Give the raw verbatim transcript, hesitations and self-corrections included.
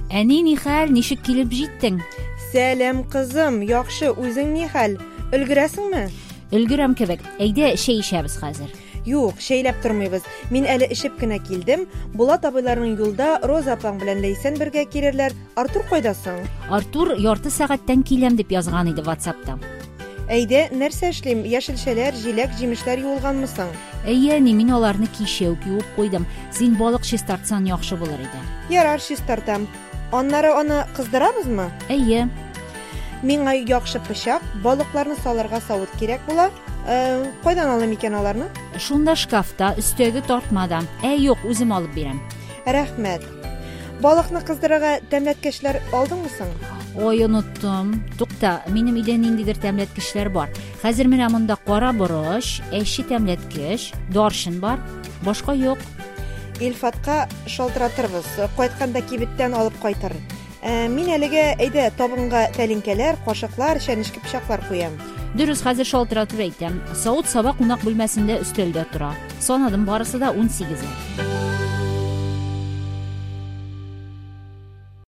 Әни, ни хәл, ничек килеп җиттең? Сәлам, кызым, яхшы, үзең ни хәл? Өлгерәсеңме? Өлгерәм кебек. Әйдә, шәй ишәбез хәзер. Юк, шәйләп тормыйбыз. Мин әле ишеп кенә килдем. Булат абыйларның юлда Роза апаң белән Ләйсән бергә килерләр. Артур кайдасың? Артур ярты сәгатьтән киләм дип язган иде WhatsApp'та. Әйдә, нәрсә эшлим? Яшелчәләр, җиләк, җимешләр юылганмысың? Әйе, ни, мин аларны кичә үк юып куйдым. Син балык чистартсаң яхшы булыр иде. Ярар, чистартам. Аннары аны кыздырабызмы? Әйе. Миңа яхшы пычак, балыкларны салырга савыт кирәк була. Э, кайдан алам икән аларны? Шунда шкафта, өстәге тартмада. Ә, юк, үзем алып бирәм. Рәхмәт. Балыкны кыздырырга тәмләткечләр алдыңмы соң? Ой, оныттым. Тукта, минем өйдә ниндидер тәмләткечләр бар. Хәзер менә монда кара борыч, әче тәмләткеч, даршын бар. Башка юк. Илфатка шалтыратырбыз. Кайтканда кибеттән алып кайтыр. Ә, мин әлегә әйдә табынга тәлинкәләр, кашыклар, чәнечке пычаклар куям. Дөрес, хәзер шалтыратып әйтәм. Савыт саба кунак бүлмәсендә өстәлдә тора. Санадым, барысы да унсигез.